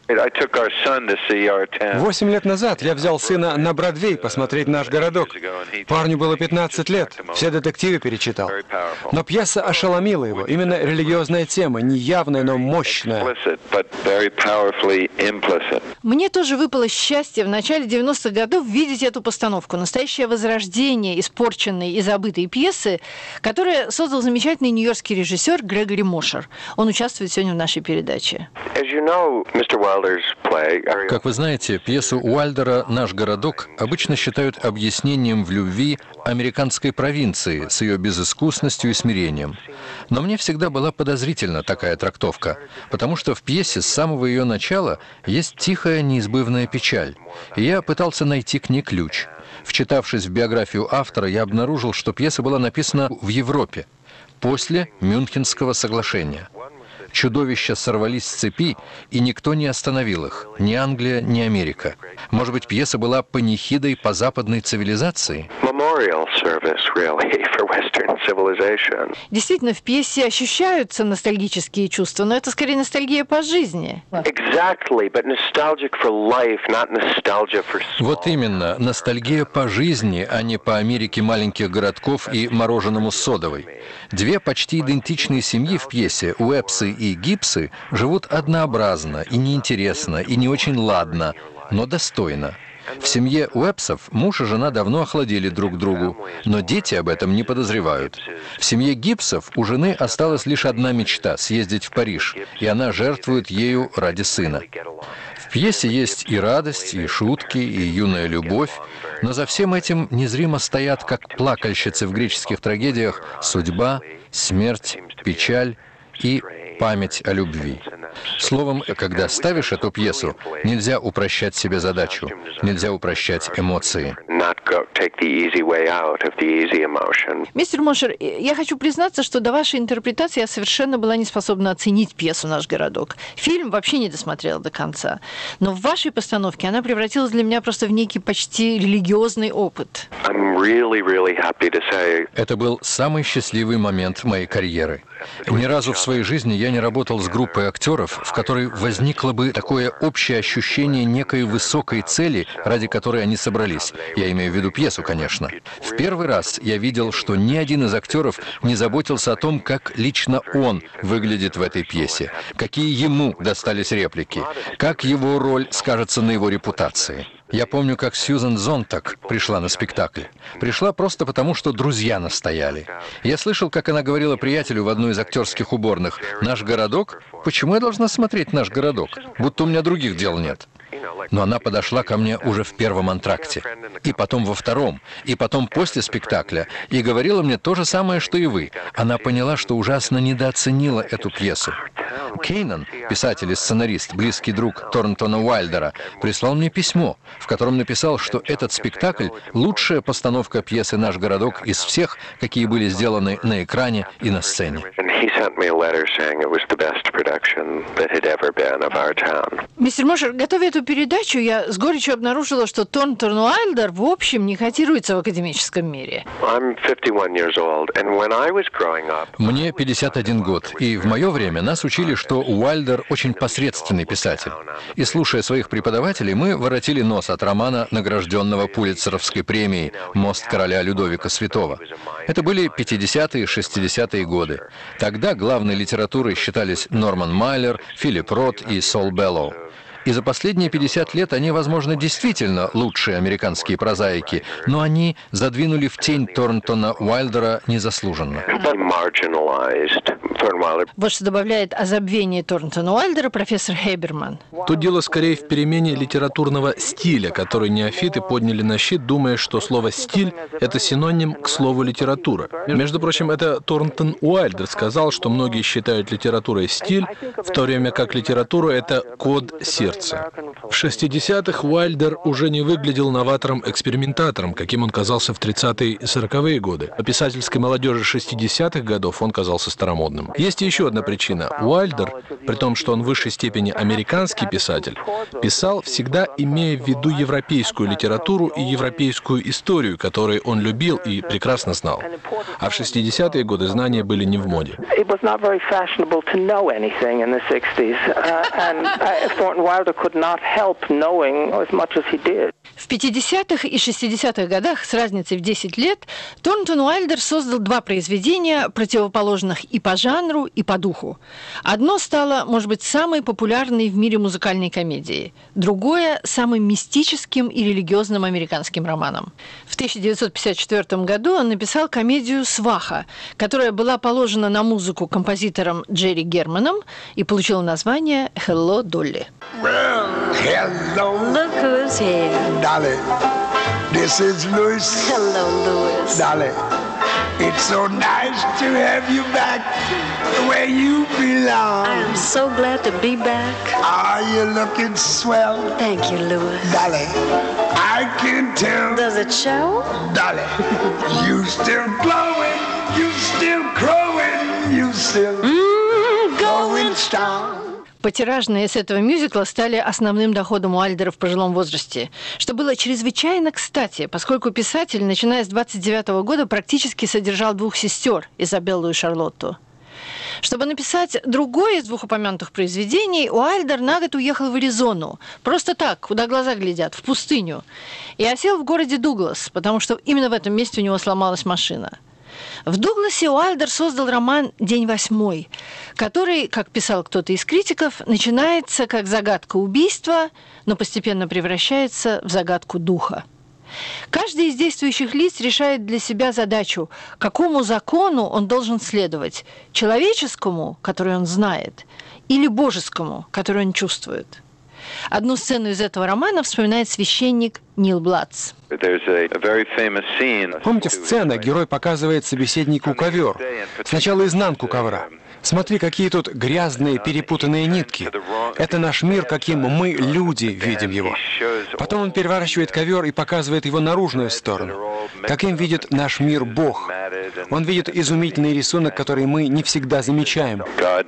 Speaker 4: 8 лет назад я взял сына на Бродвей посмотреть «Наш городок». Парню было 15 лет, все детективы перечитал. Но пьеса ошеломила его. Именно религиозная тема, неявная, но мощная.
Speaker 20: Мне тоже выпало счастье в начале 90-х годов видеть эту постановку. Настоящее возрождение испорченной и забытой пьесы, которую создал замечательный нью-йоркский режиссер Грегори Мошер. Он участвует сегодня в нашей передаче.
Speaker 21: Как вы знаете, пьесу Уайлдера «Наш городок» обычно считают объяснением в любви американской провинции с ее безыскусностью и смирением. Но мне всегда была подозрительна такая трактовка, потому что в пьесе с самого ее начала есть тихая неизбывная печаль. И я пытался найти к ней ключ. Вчитавшись в биографию автора, я обнаружил, что пьеса была написана в Европе после Мюнхенского соглашения. Чудовища сорвались с цепи, и никто не остановил их, ни Англия, ни Америка. Может быть, пьеса была панихидой по западной цивилизации?
Speaker 20: Действительно, в пьесе ощущаются ностальгические чувства, но это скорее ностальгия по жизни.
Speaker 21: Вот именно, ностальгия по жизни, а не по Америке маленьких городков и мороженому с содовой. Две почти идентичные семьи в пьесе, Уэббсы и Гибсы, живут однообразно и неинтересно, и не очень ладно, но достойно. В семье Уэббсов муж и жена давно охладели друг к другу, но дети об этом не подозревают. В семье Гибсов у жены осталась лишь одна мечта – съездить в Париж, и она жертвует ею ради сына. В пьесе есть и радость, и шутки, и юная любовь, но за всем этим незримо стоят, как плакальщицы в греческих трагедиях, судьба, смерть, печаль и память о любви. Словом, когда ставишь эту пьесу, нельзя упрощать себе задачу, нельзя упрощать эмоции.
Speaker 20: Мистер Мошер, я хочу признаться, что до вашей интерпретации я совершенно была не способна оценить пьесу «Наш городок». Фильм вообще не досмотрела до конца. Но в вашей постановке она превратилась для меня просто в некий почти религиозный опыт.
Speaker 21: Это был самый счастливый момент моей карьеры. Ни разу в своей жизни я не работал с группой актеров, в которой возникло бы такое общее ощущение некой высокой цели, ради которой они собрались. Я имею в виду пьесу, конечно. В первый раз я видел, что ни один из актеров не заботился о том, как лично он выглядит в этой пьесе, какие ему достались реплики, как его роль скажется на его репутации. Я помню, как Сьюзан Зонтак пришла на спектакль. Пришла просто потому, что друзья настояли. Я слышал, как она говорила приятелю в одной из актерских уборных: «Наш городок? Почему я должна смотреть «Наш городок»? Будто у меня других дел нет». Но она подошла ко мне уже в первом антракте, и потом во втором, и потом после спектакля, и говорила мне то же самое, что и вы. Она поняла, что ужасно недооценила эту пьесу. Кейнан, писатель и сценарист, близкий друг Торнтона Уайлдера, прислал мне письмо, в котором написал, что этот спектакль – лучшая постановка пьесы «Наш городок» из всех, какие были сделаны на экране и на сцене.
Speaker 20: Мистер Мошер, готовя эту передачу, я с горечью обнаружила, что Торнтон Уайлдер в общем не котируется в академическом мире.
Speaker 21: Мне 51 год, и в мое время нас учили, что Уайлдер очень посредственный писатель. И слушая своих преподавателей, мы воротили нос от романа, награжденного Пулитцеровской премией «Мост короля Людовика Святого». Это были 50-е, 60-е годы. Тогда главной литературой считались Норман Майлер, Филипп Рот и Сол Беллоу. И за последние 50 лет они, возможно, действительно лучшие американские прозаики, но они задвинули в тень Торнтона Уайлдера незаслуженно.
Speaker 20: Вот что добавляет о забвении Торнтона Уайлдера профессор Хейберман.
Speaker 2: Тут дело скорее в перемене литературного стиля, который неофиты подняли на щит, думая, что слово «стиль» — это синоним к слову «литература». Между прочим, это Торнтон Уайлдер сказал, что многие считают литературой стиль, в то время как литература — это код сердца. В 60-х Уайлдер уже не выглядел новатором-экспериментатором, каким он казался в 30-е и 40-е годы. А писательской молодежи 60-х годов он казался старомодным. Есть еще одна причина. Уайлдер, при том, что он в высшей степени американский писатель, писал, всегда имея в виду европейскую литературу и европейскую историю, которую он любил и прекрасно знал. А в 60-е годы знания были не в моде.
Speaker 20: В 50-х и 60-х годах с разницей в 10 лет Торнтон Уайлдер создал два произведения, противоположных и по жанру, и по духу. Одно стало, может быть, самой популярной в мире музыкальной комедией, другое – самым мистическим и религиозным американским романом. В 1954 году он написал комедию «Сваха», которая была положена на музыку композитором Джерри Германом и получила название «Hello, Dolly».
Speaker 5: Hello. Look who's here.
Speaker 7: Dolly, this is Louis.
Speaker 5: Hello, Louis.
Speaker 7: Dolly, it's so nice to have you back where you belong.
Speaker 5: I am so glad to be back.
Speaker 7: Are you looking swell?
Speaker 5: Thank you, Louis.
Speaker 7: Dolly, I can tell.
Speaker 5: Does it show?
Speaker 7: Dolly, you still glowing, you still crowing, you still going strong.
Speaker 20: Потиражные с этого мюзикла стали основным доходом Уайлдера в пожилом возрасте, что было чрезвычайно кстати, поскольку писатель, начиная с 29 года, практически содержал двух сестер, Изабеллу и Шарлотту. Чтобы написать другое из двух упомянутых произведений, Уайлдер на год уехал в Аризону. Просто так, куда глаза глядят, в пустыню. И осел в городе Дуглас, потому что именно в этом месте у него сломалась машина. В Дугласе Уайлдер создал роман «День восьмой», который, как писал кто-то из критиков, начинается как загадка убийства, но постепенно превращается в загадку духа. Каждый из действующих лиц решает для себя задачу, какому закону он должен следовать – человеческому, который он знает, или божескому, который он чувствует. Одну сцену из этого романа вспоминает священник Нил Блатц.
Speaker 4: Помните сцена, герой показывает собеседнику ковер. Сначала изнанку ковра. Смотри, какие тут грязные, перепутанные нитки. Это наш мир, каким мы, люди, видим его. Потом он переворачивает ковер и показывает его наружную сторону. Каким видит наш мир Бог. Он видит изумительный рисунок, который мы не всегда замечаем.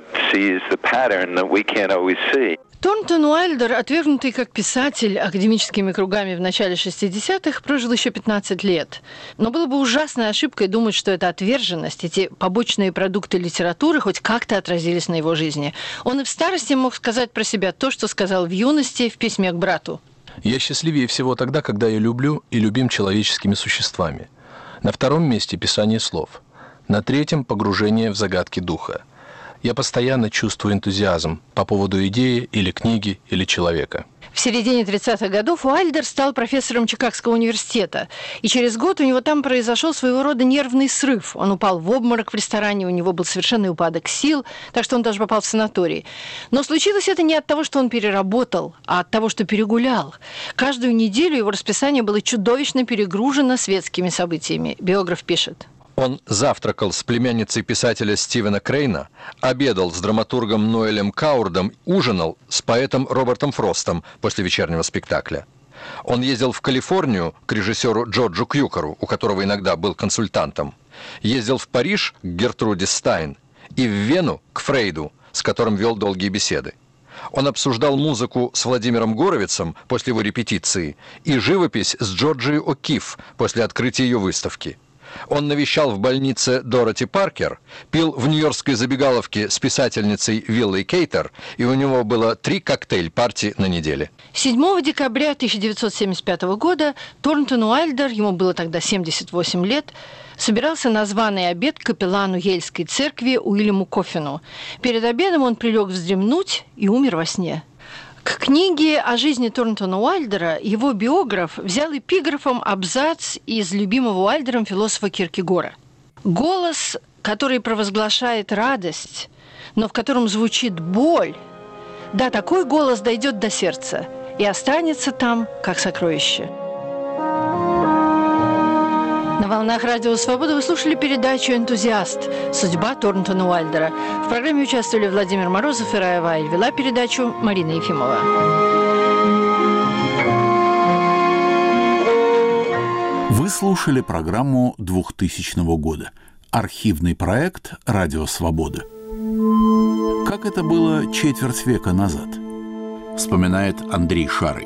Speaker 20: Торнтон Уайльдер, отвергнутый как писатель академическими кругами в начале 60-х, прожил еще 15 лет. Но было бы ужасной ошибкой думать, что эта отверженность, эти побочные продукты литературы хоть как-то отразились на его жизни. Он и в старости мог сказать про себя то, что сказал в юности в письме к брату.
Speaker 2: «Я счастливее всего тогда, когда я люблю и любим человеческими существами. На втором месте писание слов. На третьем – погружение в загадки духа. Я постоянно чувствую энтузиазм по поводу идеи или книги или человека».
Speaker 20: В середине 30-х годов Уайльдер стал профессором Чикагского университета. И через год у него там произошел своего рода нервный срыв. Он упал в обморок в ресторане, у него был совершенный упадок сил, так что он даже попал в санаторий. Но случилось это не от того, что он переработал, а от того, что перегулял. Каждую неделю его расписание было чудовищно перегружено светскими событиями. Биограф пишет.
Speaker 21: Он завтракал с племянницей писателя Стивена Крейна, обедал с драматургом Ноэлем Каурдом, ужинал с поэтом Робертом Фростом после вечернего спектакля. Он ездил в Калифорнию к режиссеру Джорджу Кьюкеру, у которого иногда был консультантом. Ездил в Париж к Гертруде Стайн и в Вену к Фрейду, с которым вел долгие беседы. Он обсуждал музыку с Владимиром Горовицем после его репетиции и живопись с Джорджией О'Кифф после открытия ее выставки. Он навещал в больнице Дороти Паркер, пил в нью-йоркской забегаловке с писательницей Виллой Кейтер, и у него было 3 коктейль-парти на неделе.
Speaker 20: 7 декабря 1975 года Торнтон Уайльдер, ему было тогда 78 лет, собирался на званый обед к капеллану Ельской церкви Уильяму Коффину. Перед обедом он прилег вздремнуть и умер во сне. К книге о жизни Торнтона Уайльдера его биограф взял эпиграфом абзац из любимого Уайльдером философа Киркегора. «Голос, который провозглашает радость, но в котором звучит боль, да, такой голос дойдет до сердца и останется там, как сокровище». На волнах Радио Свобода вы слушали передачу «Энтузиаст. Судьба Торнтона Уайльдера». В программе участвовали Владимир Морозов и Рая Вайль. Вела передачу Марина Ефимова.
Speaker 1: Вы слушали программу 2000 года. Архивный проект «Радио Свобода». Как это было четверть века назад, вспоминает Андрей Шарый.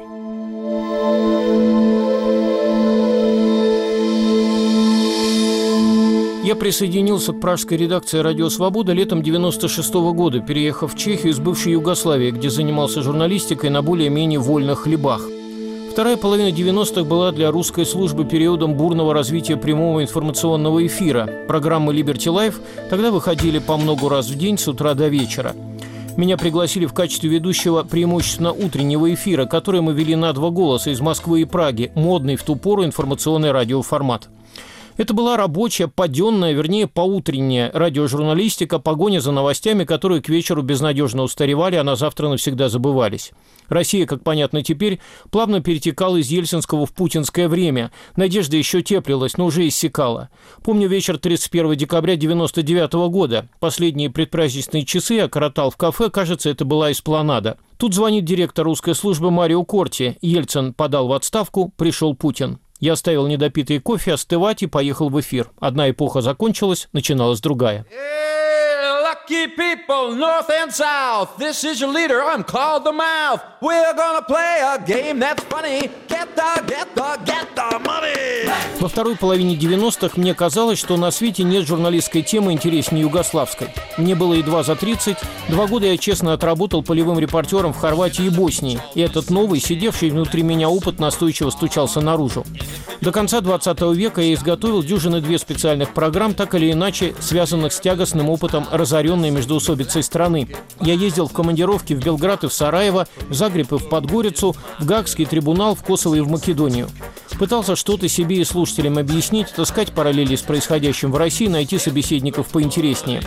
Speaker 8: Я присоединился к пражской редакции «Радио Свобода» летом 1996 года, переехав в Чехию из бывшей Югославии, где занимался журналистикой на более-менее вольных хлебах. Вторая половина 90-х была для русской службы периодом бурного развития прямого информационного эфира. Программы Liberty Life тогда выходили по много раз в день с утра до вечера. Меня пригласили в качестве ведущего преимущественно утреннего эфира, который мы вели на 2 голоса из Москвы и Праги, модный в ту пору информационный радиоформат. Это была рабочая, паденная, вернее, поутренняя радиожурналистика, погоня за новостями, которые к вечеру безнадежно устаревали, а на завтра навсегда забывались. Россия, как понятно теперь, плавно перетекала из ельцинского в путинское время. Надежда еще теплилась, но уже иссякала. Помню вечер 31 декабря 1999 года. Последние предпраздничные часы я коротал в кафе, кажется, это была эспланада. Тут звонит директор русской службы Марио Корти. Ельцин подал в отставку, пришел Путин. Я оставил недопитый кофе остывать и поехал в эфир. Одна эпоха закончилась, начиналась другая.
Speaker 10: Lucky people, north and south. This is your leader, I'm called the Mouth. We're gonna play a game that's funny. Get the money.
Speaker 8: Во второй половине 90-х мне казалось, что на свете нет журналистской темы интереснее югославской. Мне было едва за 30. 2 года я честно отработал полевым репортером в Хорватии и Боснии. И этот новый, сидевший внутри меня опыт настойчиво стучался наружу. До конца 20 века я изготовил 2 специальных программ, так или иначе связанных с тягостным опытом разоренной междоусобицей страны. Я ездил в командировки в Белград и в Сараево, в Загреб и в Подгорицу, в Гаагский трибунал, в Косово и в Македонию. Пытался что-то себе и слушателям объяснить, таскать параллели с происходящим в России, найти собеседников поинтереснее.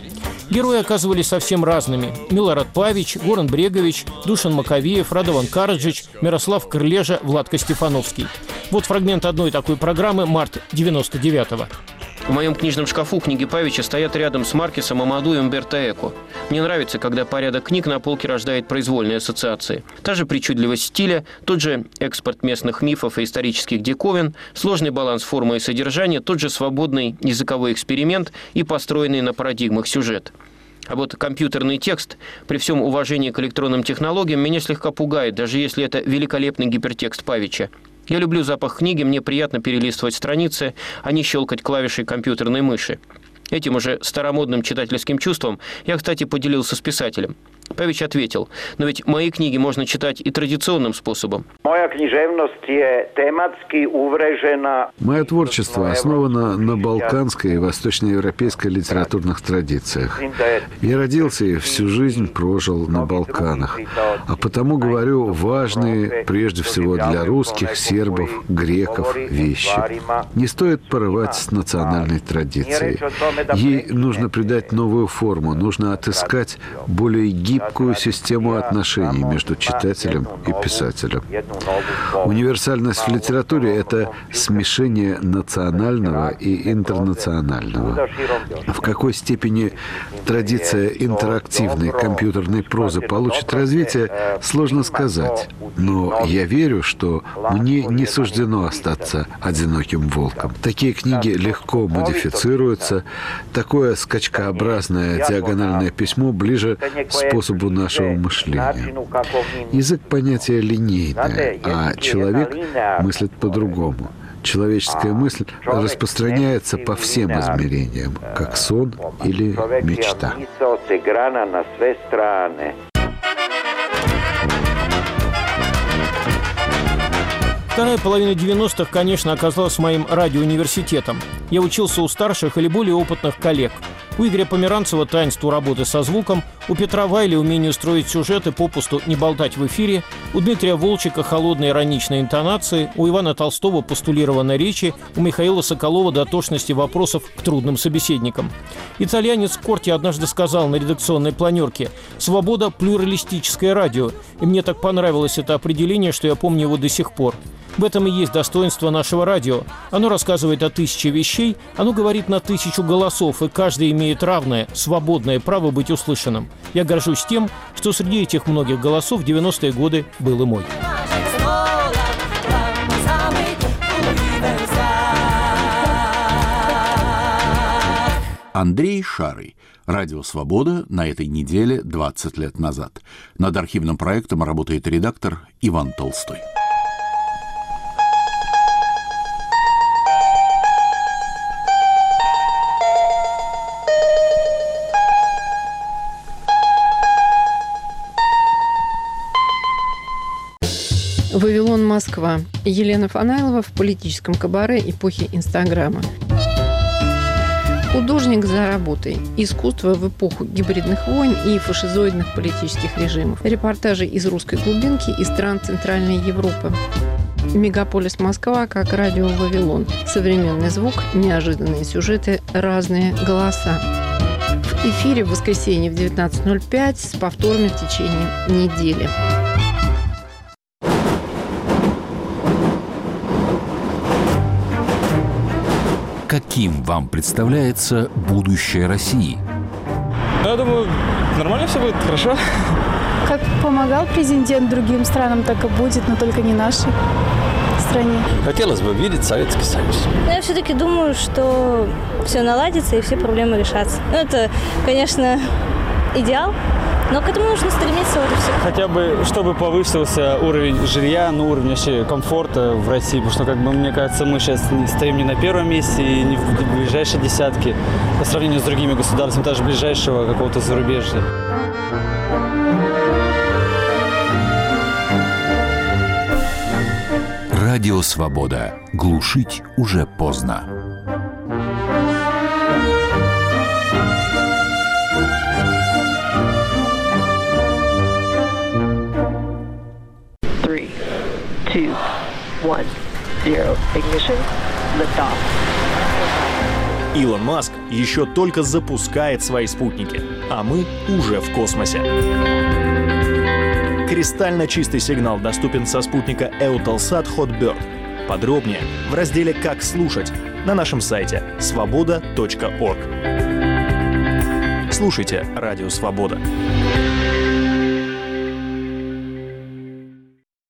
Speaker 8: Герои оказывались совсем разными. Милорад Павич, Горан Брегович, Душан Маковеев, Радован Караджич, Мирослав Крылежа, Владко Стефановский. Вот фрагмент одной такой программы «Март 99-го».
Speaker 9: В моем книжном шкафу книги Павича стоят рядом с Маркесом, Амаду и Умберто Эко. Мне нравится, когда порядок книг на полке рождает произвольные ассоциации. Та же причудливость стиля, тот же экспорт местных мифов и исторических диковин, сложный баланс формы и содержания, тот же свободный языковой эксперимент и построенный на парадигмах сюжет. А вот компьютерный текст, при всем уважении к электронным технологиям, меня слегка пугает, даже если это великолепный гипертекст Павича. Я люблю запах книги, мне приятно перелистывать страницы, а не щелкать клавишей компьютерной мыши. Этим уже старомодным читательским чувством я, кстати, поделился с писателем. Павич ответил: но ведь мои книги можно читать и традиционным способом.
Speaker 13: Моя творчество основано на балканской и восточноевропейской литературных традициях. Я родился и всю жизнь прожил на Балканах. А потому говорю важные, прежде всего для русских, сербов, греков, вещи. Не стоит порывать с национальной традицией. Ей нужно придать новую форму, нужно отыскать более гибкую систему отношений между читателем и писателем. Универсальность в литературе – это смешение национального и интернационального. В какой степени традиция интерактивной компьютерной прозы получит развитие, сложно сказать. Но я верю, что мне не суждено остаться одиноким волком. Такие книги легко модифицируются. Такое скачкообразное диагональное письмо ближе к способу нашего мышления. Язык понятия линейное, а человек мыслит по-другому. Человеческая мысль распространяется по всем измерениям, как сон или мечта.
Speaker 8: Вторая половина 90-х, конечно, оказалась моим радиоуниверситетом. Я учился у старших или более опытных коллег. У Игоря Померанцева таинству работы со звуком, у Петра Вайли умению строить сюжеты, попусту не болтать в эфире, у Дмитрия Волчика холодные ироничные интонации, у Ивана Толстого постулированной речи, у Михаила Соколова дотошности вопросов к трудным собеседникам. Итальянец Корти однажды сказал на редакционной планерке: «Свобода – плюралистическое радио». И мне так понравилось это определение, что я помню его до сих пор. В этом и есть достоинство нашего радио. Оно рассказывает о 1000 вещей, оно говорит на 1000 голосов, и каждый имеет равное, свободное право быть услышанным. Я горжусь тем, что среди этих многих голосов в 90-е годы был и мой.
Speaker 1: Андрей Шарый. Радио «Свобода» на этой неделе 20 лет назад. Над архивным проектом работает редактор Иван Толстой.
Speaker 11: «Вавилон, Москва». Елена Фанайлова в политическом кабаре эпохи Инстаграма. Художник за работой. Искусство в эпоху гибридных войн и фашизоидных политических режимов. Репортажи из русской глубинки и стран Центральной Европы. Мегаполис Москва как радио «Вавилон». Современный звук, неожиданные сюжеты, разные голоса. В эфире в воскресенье в 19:05 с повторами в течение недели.
Speaker 23: Каким вам представляется будущее России?
Speaker 24: Я думаю, нормально все будет, хорошо.
Speaker 25: Как помогал президент другим странам, так и будет, но только не нашей стране.
Speaker 24: Хотелось бы видеть Советский Союз.
Speaker 26: Я все-таки думаю, что все наладится и все проблемы решатся. Это, конечно, идеал, но к этому нужно стремиться вот и все.
Speaker 24: Хотя бы, чтобы повысился уровень жилья, уровень вообще комфорта в России, потому что, мне кажется, мы сейчас стоим не на первом месте и не в ближайшей десятке по сравнению с другими государствами, даже ближайшего какого-то зарубежья.
Speaker 23: Радио «Свобода». Глушить уже поздно.
Speaker 27: Илон Маск еще только запускает свои спутники.
Speaker 6: а мы уже в космосе. Кристально чистый сигнал доступен со спутника Eutelsat Hotbird. Подробнее в разделе «Как слушать» на нашем сайте svoboda.org. Слушайте «Радио Свобода».